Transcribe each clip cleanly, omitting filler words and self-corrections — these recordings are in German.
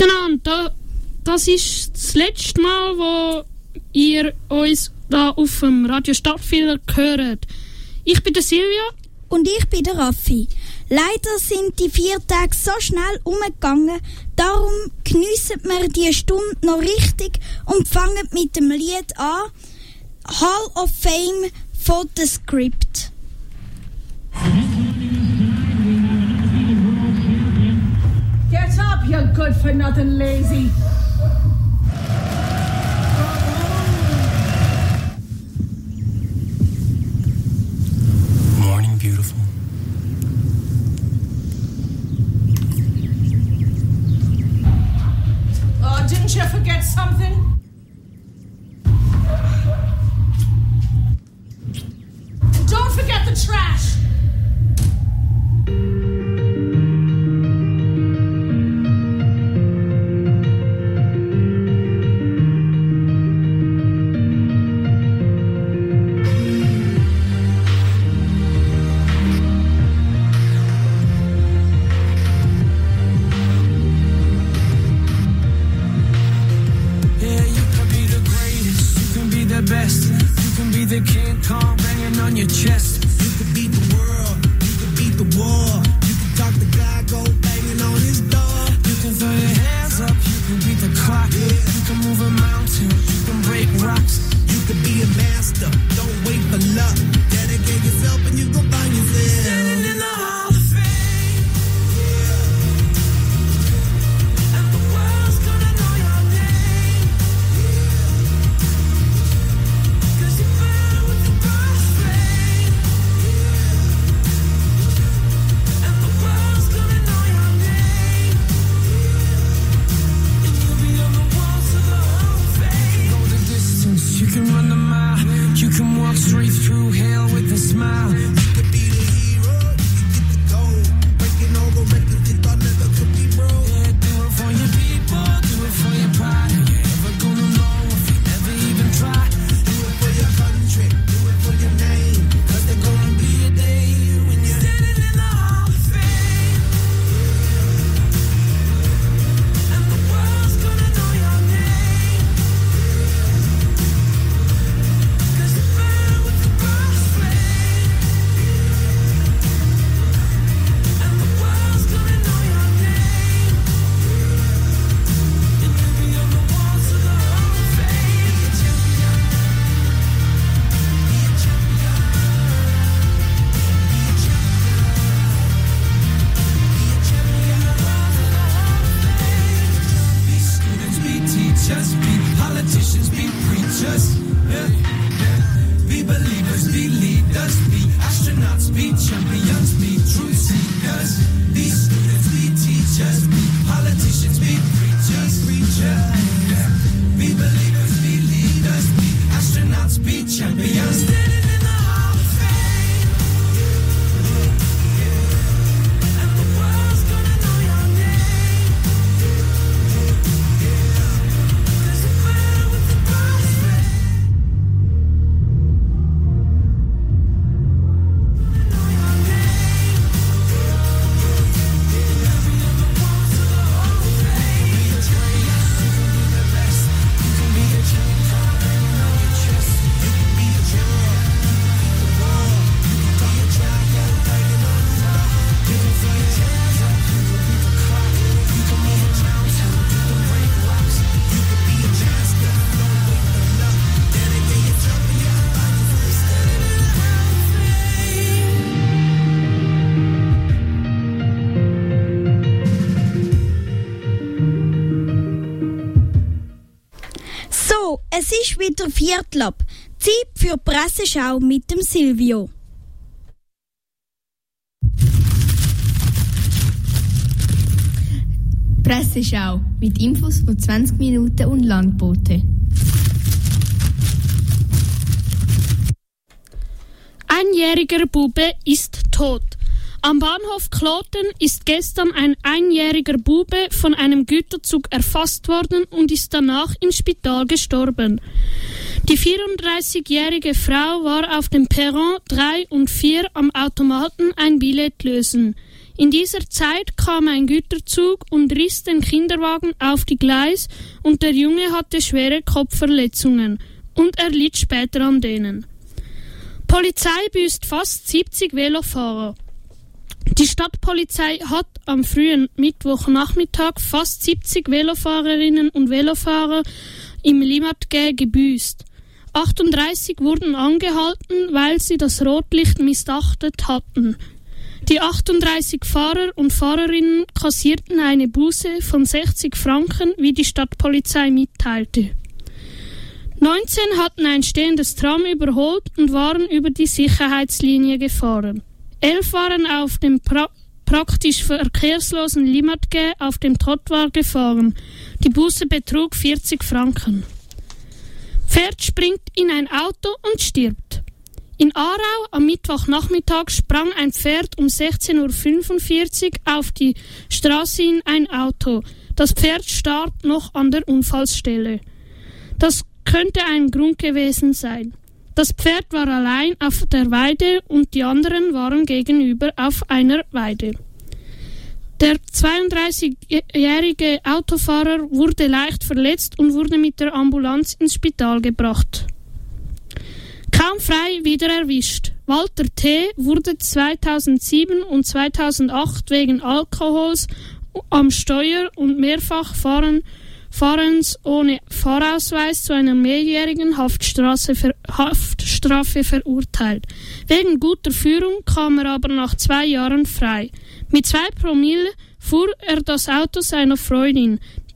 miteinander. Das ist das letzte Mal, wo ihr uns da auf dem Radio Stadtfilter hört. Ich bin der Silvia. Und ich bin der Raffi. Leider sind die 4 Tage so schnell umgegangen, darum geniessen wir die Stunde noch richtig und fangen mit dem Lied an. Hall of Fame von The Script. Get up, you good-for-nothing lazy. Morning, beautiful. Oh, didn't you forget something? And don't forget the trash. Best. You can be the King Kong banging on your chest. You can beat the world, you can beat the war. You can talk the guy, go banging on his door. You can throw your hands up, you can beat the clock. You can move a mountain, you can break rocks. You can be a master, don't wait for luck. Dedicate yourself and you go find yourself. Standing in the Hall of Fame. And the world's gonna know your name. Straight through hell with a smile. You could be the hero, you get the gold. Breaking all the records you thought never could be broke. Yeah, do it for your people, do it for your pride. You never gonna know if you never even try. Do it for your country, do it for your name. Cause there's gonna be a day when you're standing in the Hall of Fame. And the world's gonna know your name. Cause you burn with the burst flame. And the world's gonna know your name. And you'll be on the walls of the Hall of Fame. Be a champion. Be a champion. Be a champion. Be a champion of the Hall of Fame. Be students, be teachers, be politicians, be preachers. Be believers, be leaders, be astronauts, be champions, be truth seekers. Be students, be teachers, be politicians, be preachers. Be believers, be leaders, be astronauts, be champions. Standing in the Hall of Fame. And the world's gonna know your name. Cause you burn with the burst flame. Know your name. You'll be on the walls of the Hall of Fame. Be a champion, you can be the best. You can be a champion, banging on your chest. You can be a champion, you can beat the war. You can be a champion, banging on the wall. You can throw your hands up, you can beat the clock. You can move a mountain, you can break rocks. You can be a master, don't wait for luck. Dedicate yourself and you'll find yourself standing in the Hall of Fame. So, es ist wieder Viertel ab. Zeit für die Presseschau mit dem Silvio. Presseschau mit Infos von 20 Minuten und Landbote. Einjähriger Bube ist tot. Am Bahnhof Kloten ist gestern ein einjähriger Bube von einem Güterzug erfasst worden und ist danach im Spital gestorben. Die 34-jährige Frau war auf dem Perron 3 und 4 am Automaten ein Billett lösen. In dieser Zeit kam ein Güterzug und riss den Kinderwagen auf die Gleis und der Junge hatte schwere Kopfverletzungen und erlitt später an denen. Polizei büßt fast 70 Velofahrer. Die Stadtpolizei hat am frühen Mittwochnachmittag fast 70 Velofahrerinnen und Velofahrer im Limmatquai gebüßt. 38 wurden angehalten, weil sie das Rotlicht missachtet hatten. Die 38 Fahrer und Fahrerinnen kassierten eine Buße von 60 Franken, wie die Stadtpolizei mitteilte. 19 hatten ein stehendes Tram überholt und waren über die Sicherheitslinie gefahren. 11 waren auf dem praktisch verkehrslosen Limmatquai auf dem Trottoir gefahren. Die Buße betrug 40 Franken. Pferd springt in ein Auto und stirbt. In Aarau am Mittwochnachmittag sprang ein Pferd um 16:45 Uhr auf die Straße in ein Auto. Das Pferd starb noch an der Unfallstelle. Das könnte ein Grund gewesen sein. Das Pferd war allein auf der Weide und die anderen waren gegenüber auf einer Weide. Der 32-jährige Autofahrer wurde leicht verletzt und wurde mit der Ambulanz ins Spital gebracht. Kaum frei wieder erwischt. Walter T. wurde 2007 und 2008 wegen Alkohols am Steuer und Mehrfachfahrens ohne Fahrausweis zu einer mehrjährigen Haftstrafe verurteilt. Wegen guter Führung kam er aber nach 2 Jahren frei. Mit 2 Promille fuhr er das Auto seiner Freundin.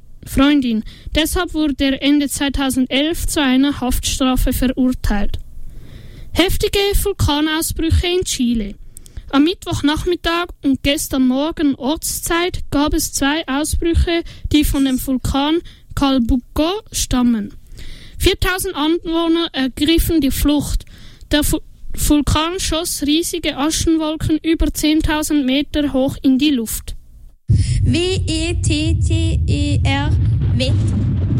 Deshalb wurde er Ende 2011 zu einer Haftstrafe verurteilt. Heftige Vulkanausbrüche in Chile. Am Mittwochnachmittag und gestern Morgen Ortszeit gab es 2 Ausbrüche, die von dem Vulkan Calbuco stammen. 4000 Anwohner ergriffen die Flucht. Der Vulkan schoss riesige Aschenwolken über 10.000 Meter hoch in die Luft. W-E-T-T-E-R Wetter.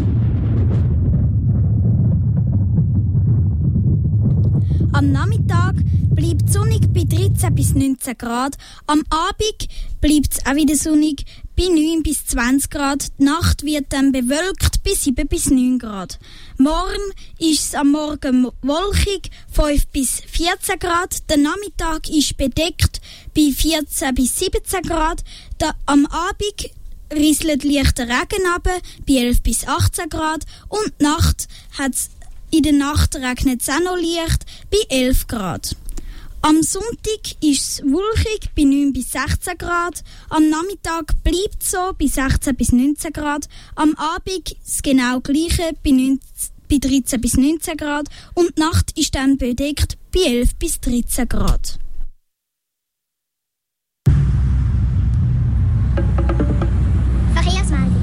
Am Nachmittag bleibt es sonnig bei 13 bis 19 Grad. Am Abend bleibt es auch wieder sonnig bei 9 bis 20 Grad. Die Nacht wird dann bewölkt bei 7 bis 9 Grad. Morgen ist es am Morgen wolkig, 5 bis 14 Grad. Der Nachmittag ist bedeckt bei 14 bis 17 Grad. Am Abend rieselt leichter Regen runter bei 11 bis 18 Grad. Und die Nacht in der Nacht regnet es auch noch leicht bei 11 Grad. Am Sonntag ist es wolkig bei 9 bis 16 Grad. Am Nachmittag bleibt es so bei 16 bis 19 Grad. Am Abend das genau gleiche bei 13 bis 19 Grad. Und die Nacht ist dann bedeckt bei 11 bis 13 Grad. Verkehrsmeldung.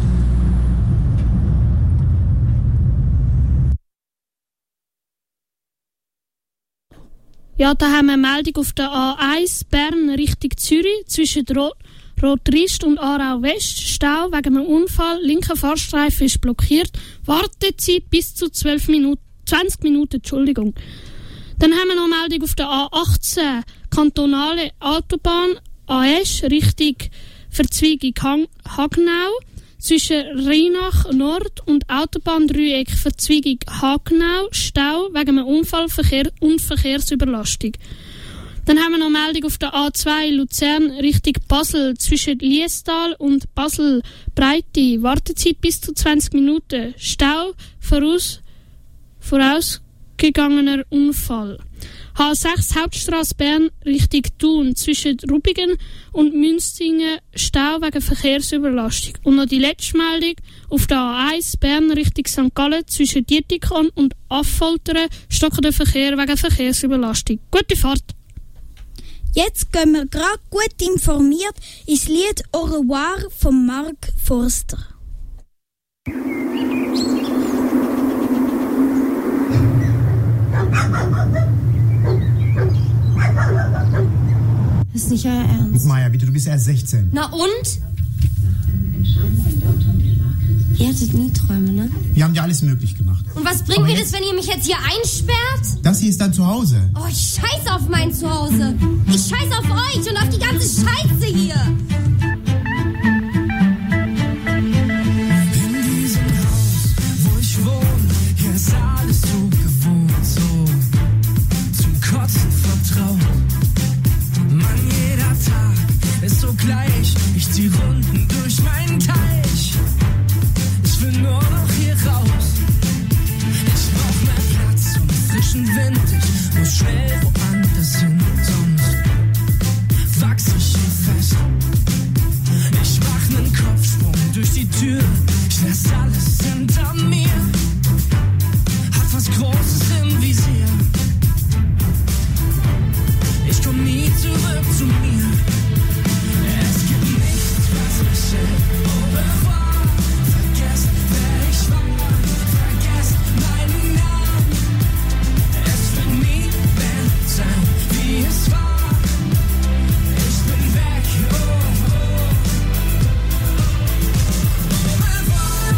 Ja, da haben wir eine Meldung auf der A1 Bern Richtung Zürich zwischen Rotrist und Aarau West. Stau wegen einem Unfall. Linker Fahrstreifen ist blockiert. Wartezeit bis zu 20 Minuten. Dann haben wir noch eine Meldung auf der A18 kantonale Autobahn AS Richtung Verzweigung Hagenau. Zwischen Rheinach Nord und Autobahndreieck Verzweigung Hagenau Stau wegen einem Unfallverkehr und Verkehrsüberlastung. Dann haben wir noch eine Meldung auf der A2 Luzern Richtung Basel zwischen Liestal und Basel Breite. Wartezeit bis zu 20 Minuten. Stau vorausgegangener Unfall. H6 Hauptstrasse Bern Richtung Thun zwischen Rubigen und Münstingen Stau wegen Verkehrsüberlastung. Und noch die letzte Meldung auf der A1 Bern Richtung St. Gallen zwischen Dietikon und Affoltern stockt der Verkehr wegen Verkehrsüberlastung. Gute Fahrt! Jetzt gehen wir gerade gut informiert ins Lied Au revoir von Mark Forster. Das ist nicht euer Ernst. Maja, bitte, du bist erst 16. Na und? Ihr hattet nie Träume, ne? Wir haben ja alles möglich gemacht. Und was bringt mir das, wenn ihr mich jetzt hier einsperrt? Das hier ist dein Zuhause. Oh, ich scheiß auf mein Zuhause. Ich scheiß auf euch und auf die ganze Scheiße hier. In diesem Haus, wo ich wohne, hier ist alles so gewohnt, so zum Kotzen vertraut. Mann, jeder Tag ist so gleich. Ich zieh Runden durch meinen Teich. Ich will nur noch hier raus. Ich brauch mehr Platz und frischen Wind. Ich muss schnell woanders hin, sonst wachs ich hier fest. Ich mach nen Kopfsprung durch die Tür. Ich lass alles hinter mir. Hab was Großes im Visier. Ich komm nie zurück zu mir. Es gibt nichts, was mich hält. Au revoir. Vergesst, wer ich war. Vergesst meinen Namen. Es wird nie mehr sein, wie es war. Ich bin weg. Oh, oh. Au revoir.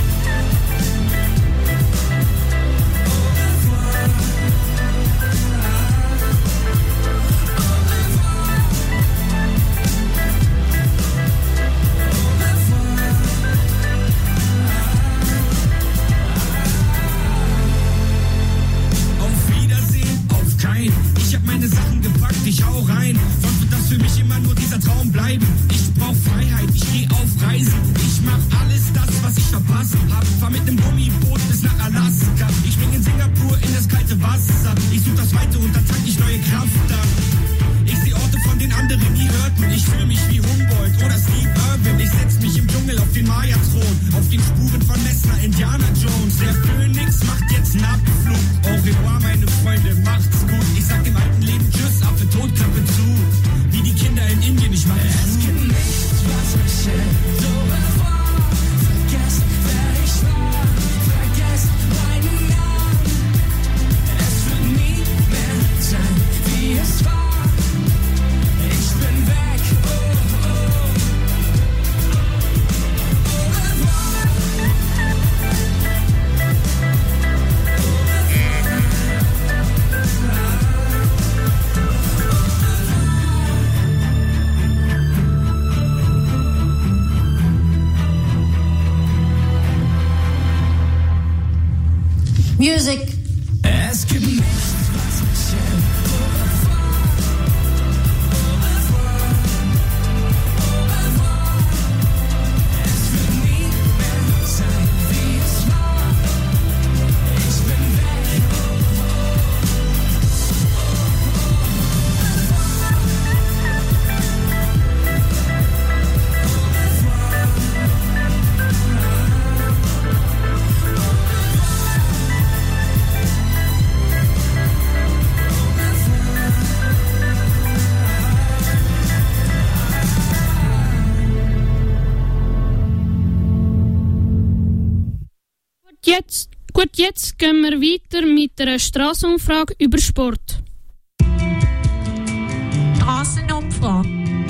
Auf Wiedersehen, auf kein. Ich hab meine Sachen gepackt, ich hau rein. Sonst wird das für mich immer nur dieser Traum bleiben. Ich brauch Freiheit, ich geh auf Reisen. Ich mach alles das, was ich verpasst hab. Fahr mit nem Gummiboot bis nach Alaska. Ich spring in Singapur in das kalte Wasser. Ich such das Weite und dann tank ich neue Kraft an. Ich seh Orte, von denen andere nie hörten. Ich fühl mich wie Humboldt oder Steve Irwin. Ich setz mich im Dschungel auf den Maya-Thron. Auf den Spuren von Messner, Indiana Jones. Der Phönix macht jetzt einen Abflug. Au revoir, meine Freunde, macht's gut. Ich sag dem alten Leben Tschüss, Affe tot, Klappe zu. Wie die Kinder in Indien, ich mach es gibt nichts, was mich hält. Au revoir. Vergesst, wer ich war. Vergesst meinen Namen. Es wird nie mehr sein, wie es war. Ich bin weg, oh, oh. Au revoir. Music. Es gibt nichts, was mich hält. Au revoir. Au revoir. Au revoir. Es wird nie mehr sein, wie es war. Ich bin weg. Jetzt gehen wir weiter mit einer Strassenumfrage über Sport. Strassenumfrage.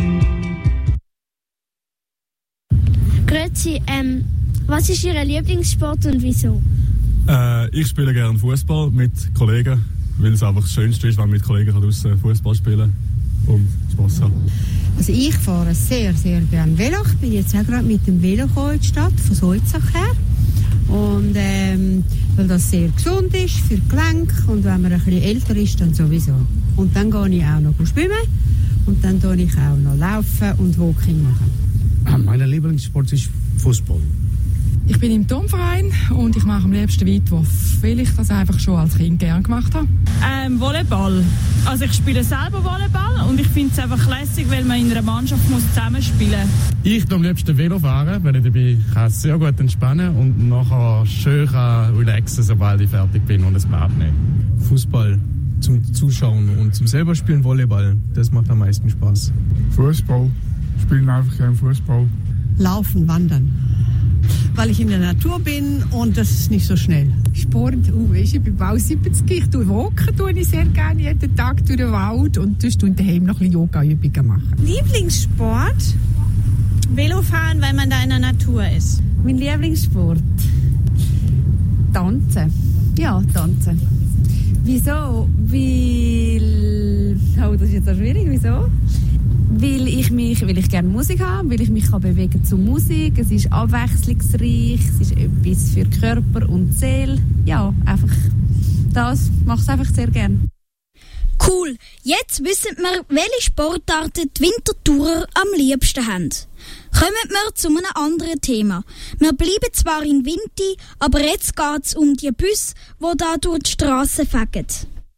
Grüezi, was ist Ihr Lieblingssport und wieso? Ich spiele gerne Fußball mit Kollegen, weil es einfach das Schönste ist, wenn man mit Kollegen draußen Fußball spielen und Spass haben. Also ich fahre sehr, sehr gerne Velo. Ich bin jetzt auch gerade mit dem Velo in die Stadt, von Solzach her. Und weil das sehr gesund ist für die Gelenke und wenn man ein bisschen älter ist, dann sowieso. Und dann gehe ich auch noch schwimmen und dann tue ich auch noch laufen und Walking machen. Mein Lieblingssport ist Fußball. Ich bin im Turnverein und ich mache am liebsten Weitwurf, weil ich das einfach schon als Kind gerne gemacht habe. Volleyball. Also ich spiele selber Volleyball und ich finde es einfach lässig, weil man in einer Mannschaft muss zusammenspielen muss. Ich tue am liebsten Velo fahren, weil ich dabei kann sehr gut entspannen und nachher schön relaxen, sobald ich fertig bin und es Bad nehmen. Fußball zum Zuschauen und zum selber spielen Volleyball, das macht am meisten Spaß. Fußball. Spielen einfach gerne Fußball. Laufen, wandern. Weil ich in der Natur bin und das ist nicht so schnell. Sport, ich bin bald 70, ich tue walken, tue ich sehr gerne jeden Tag durch den Wald und sonst tue ich daheim noch ein bisschen Yoga-Übungen machen. Lieblingssport? Velofahren, weil man da in der Natur ist. Mein Lieblingssport? Tanzen. Ja, tanzen. Wieso? Das ist jetzt auch schwierig. Wieso? Weil ich gerne Musik habe, weil ich mich bewegen kann zu Musik. Es ist abwechslungsreich, es ist etwas für Körper und Seele. Ja, einfach das mache ich einfach sehr gerne. Cool, jetzt wissen wir, welche Sportarten die Wintertourer am liebsten haben. Kommen wir zu einem anderen Thema. Wir bleiben zwar in Winti, aber jetzt geht es um die Busse, die da durch die Strassen fahren.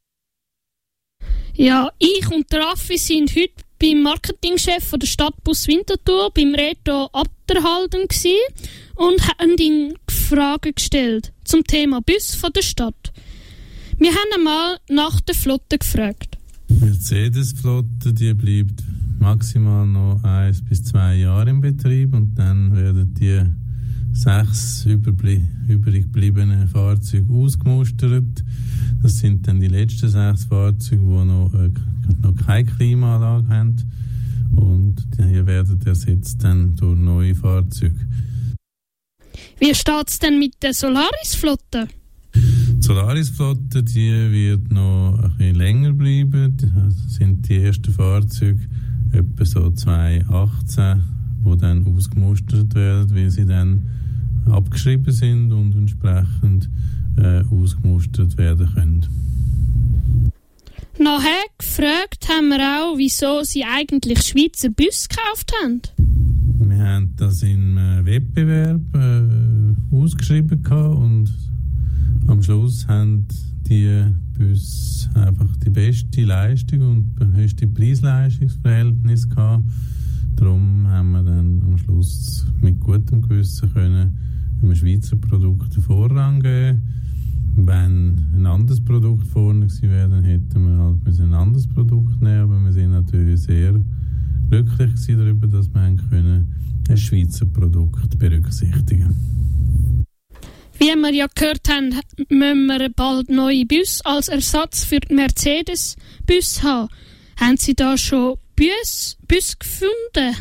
Ja, ich und Raffi sind heute beim Marketingchef von der Stadtbus Winterthur, beim Reto Abderhalden gsi und haben ihn Fragen gestellt zum Thema Bus von der Stadt. Wir haben einmal nach der Flotte gefragt. Die Mercedes-Flotte, die bleibt maximal noch 1 bis 2 Jahre im Betrieb und dann werden die 6 übrig gebliebenen Fahrzeuge ausgemustert. Das sind dann die letzten 6 Fahrzeuge, die noch keine Klimaanlage haben und die werden ersetzt dann durch neue Fahrzeuge. Wie steht es denn mit der Solaris-Flotte? Die Solaris-Flotte, die wird noch ein bisschen länger bleiben. Das sind die ersten Fahrzeuge etwa so 2018, die dann ausgemustert werden, weil sie dann abgeschrieben sind und entsprechend ausgemustert werden können. Nachher gefragt haben wir auch, wieso sie eigentlich Schweizer Busse gekauft haben. Wir haben das im Wettbewerb ausgeschrieben und am Schluss haben die Busse einfach die beste Leistung und das beste Preis-Leistungs-Verhältnis gehabt. Darum haben wir dann am Schluss mit gutem Gewissen können einem Schweizer Produkt den Vorrang geben. Wenn ein anderes Produkt vorne gewesen wäre, dann hätten wir halt ein anderes Produkt nehmen, aber wir sind natürlich sehr glücklich darüber, dass wir ein Schweizer Produkt berücksichtigen. Wie wir ja gehört haben, müssen wir bald neue Busse als Ersatz für die Mercedes-Busse haben. Haben Sie da schon Busse gefunden?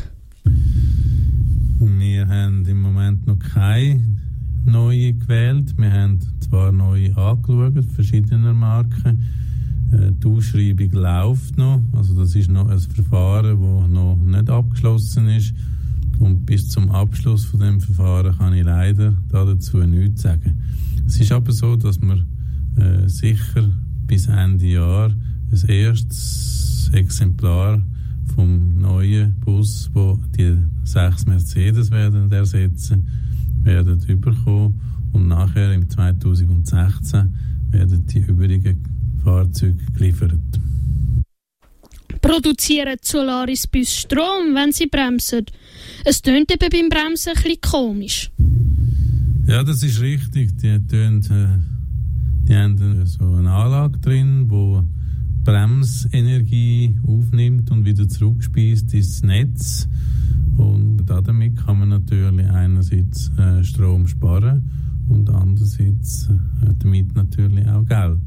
Wir haben im Moment noch keine neue gewählt. Wir haben zwar neue angeschaut, verschiedener Marken. Die Ausschreibung läuft noch. Also das ist noch ein Verfahren, das noch nicht abgeschlossen ist. Und bis zum Abschluss von dem Verfahren kann ich leider dazu nichts sagen. Es ist aber so, dass wir sicher bis Ende Jahr ein erstes Exemplar vom neuen Bus, wo die 6 Mercedes werden ersetzen, werden überkommen und nachher im 2016 werden die übrigen Fahrzeuge geliefert. Produzieren Solaris Bus Strom, wenn sie bremsen? Es tönt eben beim Bremsen ein bisschen komisch. Ja, das ist richtig. Die haben so eine Anlage drin, die Bremsenergie aufnimmt und wieder zurückspeist ins Netz. Und damit kann man natürlich einerseits Strom sparen und andererseits damit natürlich auch Geld.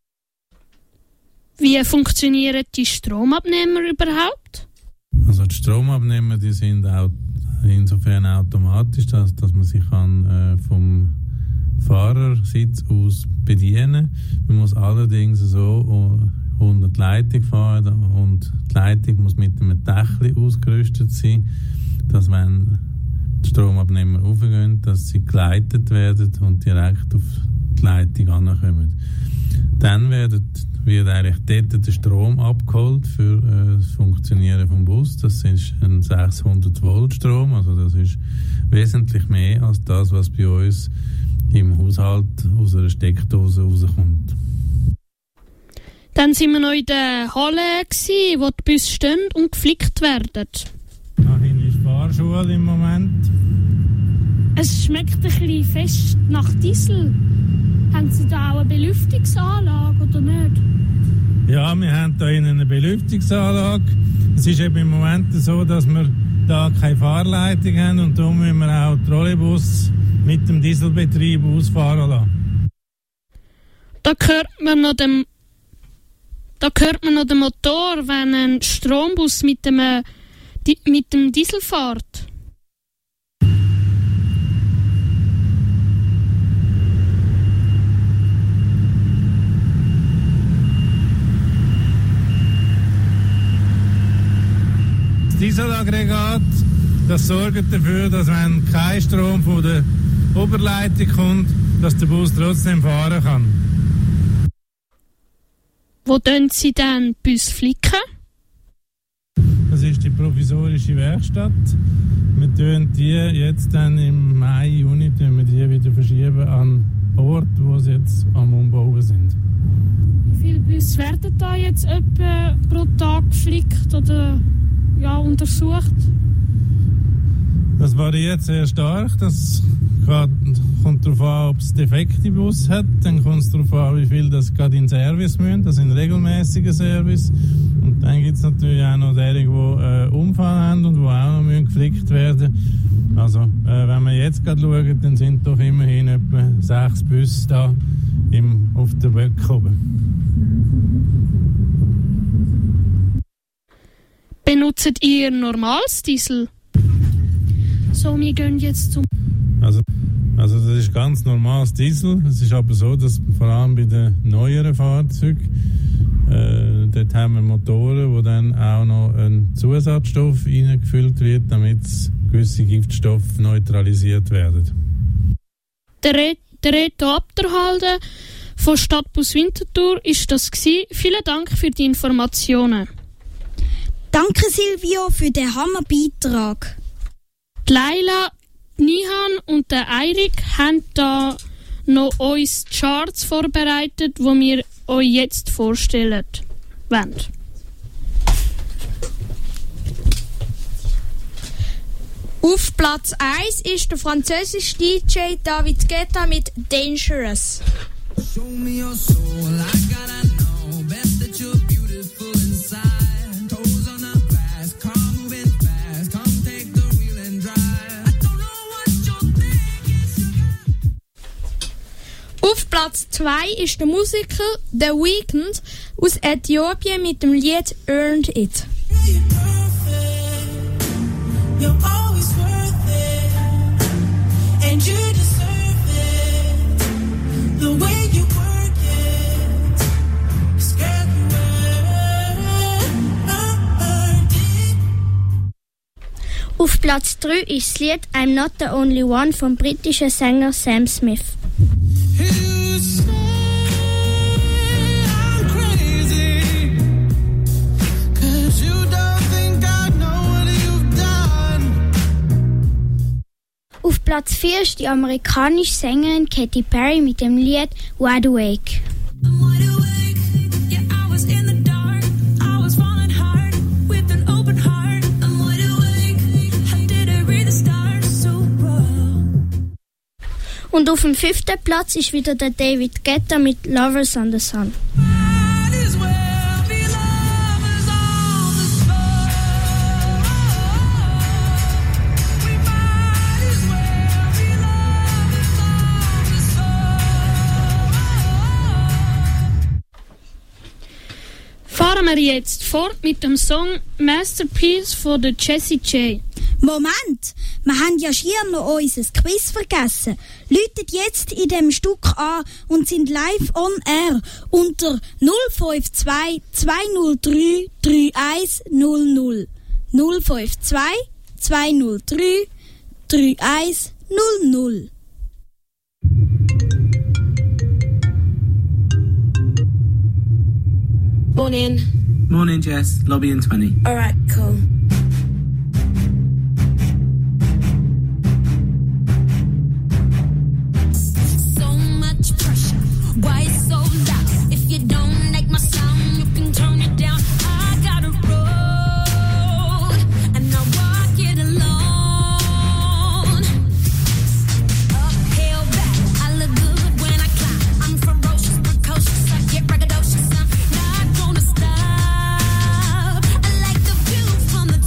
Wie funktionieren die Stromabnehmer überhaupt? Also die Stromabnehmer, die sind auch insofern automatisch, dass man sich vom Fahrersitz aus bedienen. Man muss allerdings so unter die Leitung fahren und die Leitung muss mit einem Dächli ausgerüstet sein, dass wenn die Stromabnehmer raufgehen, dass sie geleitet werden und direkt auf die Leitung ankommen. Dann wird eigentlich dort der Strom abgeholt für das Funktionieren vom Bus. Das ist ein 600 Volt Strom, also das ist wesentlich mehr als das, was bei uns im Haushalt aus einer Steckdose rauskommt. Dann sind wir noch in der Halle gsi, wo die Busse stehen und geflickt werden. Nachhin ist Fahrschule im Moment. Es schmeckt ein bisschen fest nach Diesel. Haben Sie da auch eine Belüftungsanlage oder nicht? Ja, wir haben hier eine Belüftungsanlage. Es ist eben im Moment so, dass wir da keine Fahrleitung haben und darum müssen wir auch Trolleybus mit dem Dieselbetrieb ausfahren lassen. Da hört man noch den Motor, wenn ein Strombus mit dem Diesel fährt. Dieselaggregat. Das sorgt dafür, dass wenn kein Strom von der Oberleitung kommt, dass der Bus trotzdem fahren kann. Wo tun Sie dann Bus flicken? Das ist die provisorische Werkstatt. Wir tun die jetzt dann im Mai, Juni wir die wieder verschieben an Ort, wo sie jetzt am Umbauen sind. Wie viele Busse werden da jetzt etwa pro Tag geflickt oder untersucht? Das variiert sehr stark. Das kommt darauf an, ob es defekte Bus hat. Dann kommt es darauf an, wie viel das gerade in Service müssen, also in regelmäßigen Service. Und dann gibt es natürlich auch noch derige, die Unfall haben und die auch noch geflickt werden müssen. Also, wenn wir jetzt gerade schauen, dann sind doch immerhin etwa 6 Busse da auf der Böcke oben. Benutzt ihr normales Diesel? So, wir gehen jetzt zum... Also das ist ganz normales Diesel. Es ist aber so, dass vor allem bei den neueren Fahrzeugen dort haben wir Motoren, wo dann auch noch ein Zusatzstoff reingefüllt wird, damit gewisse Giftstoffe neutralisiert werden. Der Reto Abderhalde von Stadtbus Winterthur ist das gewesen. Vielen Dank für die Informationen. Danke Silvio für den Hammerbeitrag. Die Leila, Nihan und der Eirik haben da noch uns Charts vorbereitet, die wir euch jetzt vorstellen wollen. Auf Platz 1 ist der französische DJ David Guetta mit Dangerous. Show me your soul, I gotta know. Bet that you're beautiful inside. Toes on the glass, car moving fast. Come take the wheel and drive. I don't know what you're thinking. Auf Platz 2 ist der Musiker The Weeknd aus Äthiopien mit dem Lied Earned It. You're perfect. You're always worth it. And you deserve it. The way you work it. Girl, you earned it. Auf Platz 3 ist das Lied I'm Not the Only One vom britischen Sänger Sam Smith. You say I'm crazy, 'cause you don't think I know what you've done. Auf Platz 4 ist die amerikanische Sängerin Katy Perry mit dem Lied Wide Awake. I'm wide awake, yeah, I was in the dark. I was falling hard with an open heart. I'm wide awake, I didn't read the stars so well. Und auf dem 5. Platz ist wieder der David Guetta mit Lovers on the Sun. Might as well be lovers on the soul. We might as well be lovers on the soul. Fahren wir jetzt fort mit dem Song Masterpiece von der Jessie J. Moment, wir haben ja schier noch unser Quiz vergessen. Läutet jetzt in dem Stück an und sind live on air unter 052 203 3100. 052 203 3100. Morning. Morning, Jess. Lobby in 20. Alright, cool. So much pressure. Why it's so loud? If you don't like my sound, you can turn it down. I gotta roll, and I walk it alone. Uphill battle, I look good when I climb. I'm ferocious, precocious, I get braggadocious. I'm not gonna stop. I like the view from the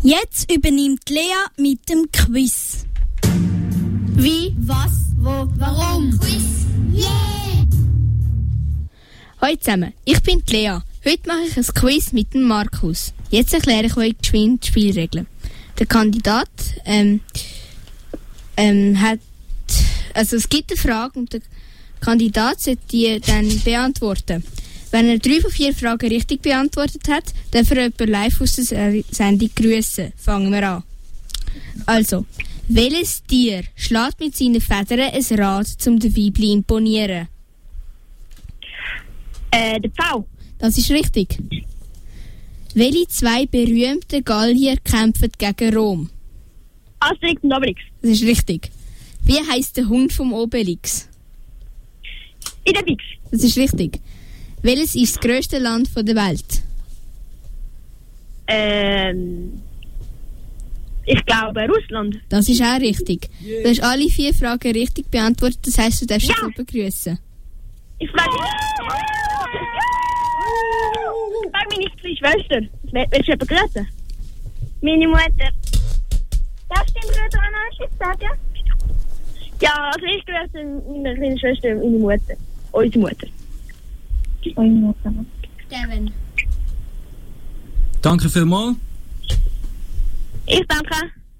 Jetzt übernimmt Lea mit dem Quiz. Wie, was, wo, warum? Quiz, yeah! Hallo zusammen, ich bin die Lea. Heute mache ich ein Quiz mit dem Markus. Jetzt erkläre ich euch geschwind die Spielregeln. Der Kandidat es gibt eine Frage und der Kandidat sollte die dann beantworten. Wenn er 3 von 4 Fragen richtig beantwortet hat, darf er jemanden live aus der Sendung grüßen. Fangen wir an. Also, welches Tier schlägt mit seinen Federn ein Rad, um den Weibli zu imponieren? Der Pfau. Das ist richtig. Welche 2 berühmte Gallier kämpfen gegen Rom? Asterix und Obelix. Das ist richtig. Wie heisst der Hund vom Obelix? Idefix. Das ist richtig. Welches ist das grösste Land der Welt? Ich glaube Russland. Das ist auch richtig. Du hast alle 4 Fragen richtig beantwortet, das heisst, du darfst dich begrüßen. Ich frage meine kleine Schwester. Willst du begrüßen? Meine Mutter. Darfst du dem Bruder auch noch etwas sagen? Ja, also ich grüße meine kleine Schwester und meine Mutter. Unsere Mutter. Eure Mutter. Devin. Danke vielmals. Ich danke.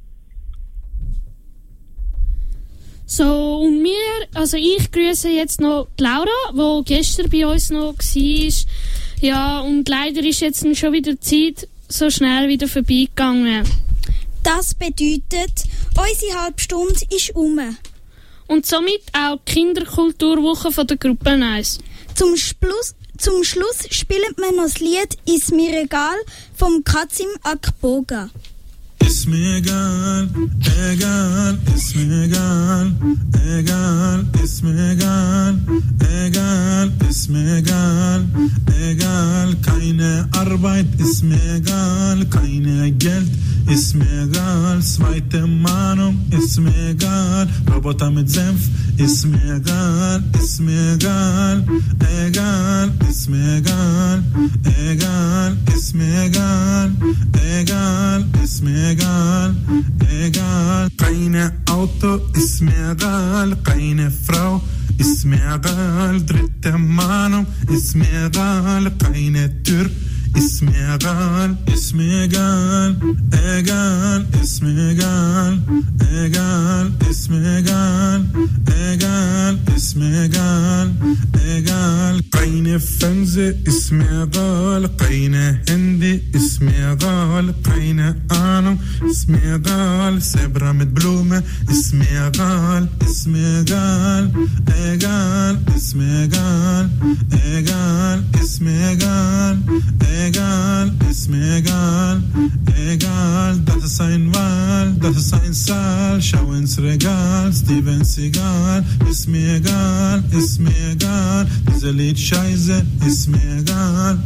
So, und ich grüße jetzt noch die Laura, die gestern bei uns noch war. Ja, und leider ist jetzt schon wieder die Zeit so schnell wieder vorbeigegangen. Das bedeutet, unsere Halbstunde ist um. Und somit auch die Kinderkulturwoche von der Gruppe 1. Zum Schluss spielt man noch das Lied «Ist mir egal» vom Kazim Akboga. Ist mir egal, egal, ist mir egal, egal, ist mir egal, egal, ist mir egal, egal, keine Arbeit ist mir egal, keine Geld ist mir egal, zweite Meinung ist mir egal, Roboter mit Senf ist mir egal, ist mir egal, egal, ist mir egal, egal, ist mir egal, egal, ist mir egal, egal, keine Auto ist mir egal, keine Frau ist mir egal, dritte Meinung ist mir egal, keine Tür ist mir egal, ist mir egal, egal, ist mir egal, egal, ist mir egal, egal, ist mir egal, egal, keine Fernseher ist mir egal, keine Handy ist mir egal, keine Ahnung ist mir egal, Zebra mit Blume ist mir egal, ist mir egal, egal, ist mir egal, egal, ist mir egal, egal, ist mir egal, egal, das ist ein Wahl, das ist ein Saal, schau ins Regal, Steven Seagal, ist mir egal, diese Lied Scheiße, ist mir egal.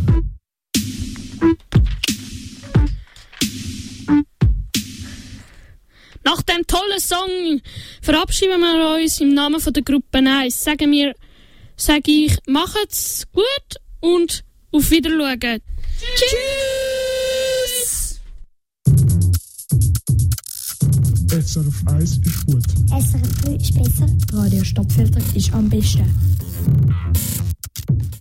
Nach dem tollen Song verabschieden wir uns im Namen von der Gruppe 1. Sage ich, macht's gut und auf Wiedersehen. Tschüss! SRF 1 ist gut. SRF 3 ist besser. Radio Stadtfilter ist am besten.